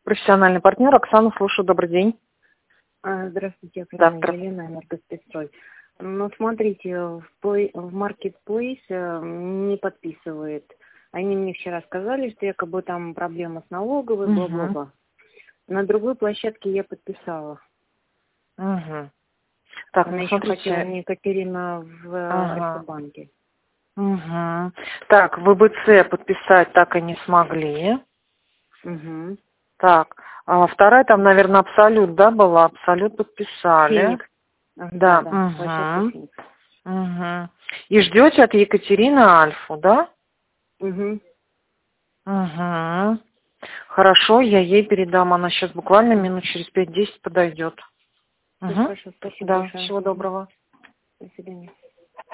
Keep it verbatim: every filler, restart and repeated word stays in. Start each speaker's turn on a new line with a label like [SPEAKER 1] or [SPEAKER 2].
[SPEAKER 1] Профессиональный партнер. Оксана, слушаю. Добрый день.
[SPEAKER 2] А, Здравствуйте,
[SPEAKER 1] Да,
[SPEAKER 2] Оксана,
[SPEAKER 1] здравствуйте.
[SPEAKER 2] Елена, Энергоспецстрой. Ну, смотрите, в Play- в Marketplace э, не подписывает. Они мне вчера сказали, что якобы там проблема с налоговой,
[SPEAKER 1] Угу.
[SPEAKER 2] бла-бла-бла. На другой площадке я подписала.
[SPEAKER 1] Угу. Так,
[SPEAKER 2] Она
[SPEAKER 1] ну
[SPEAKER 2] еще хотела
[SPEAKER 1] смотрите.
[SPEAKER 2] мне Катерина в э,
[SPEAKER 1] Ага.
[SPEAKER 2] Альфа-банке.
[SPEAKER 1] Угу. Так, вэ бэ цэ подписать так и не смогли.
[SPEAKER 2] Угу.
[SPEAKER 1] Так, а вторая там, наверное, Абсолют, да, была? Абсолют подписали.
[SPEAKER 2] Феникс. Ага, да,
[SPEAKER 1] Да,
[SPEAKER 2] да, площадка
[SPEAKER 1] угу.
[SPEAKER 2] Феникс.
[SPEAKER 1] Угу. И ждете от Екатерины Альфу, да?
[SPEAKER 2] Угу.
[SPEAKER 1] Угу. Хорошо, я ей передам. Она сейчас буквально минут через пять-десять подойдет.
[SPEAKER 2] Все
[SPEAKER 1] Угу.
[SPEAKER 2] хорошо, спасибо
[SPEAKER 1] Да,
[SPEAKER 2] большое.
[SPEAKER 1] всего
[SPEAKER 2] Мгм.
[SPEAKER 1] доброго.
[SPEAKER 2] До свидания.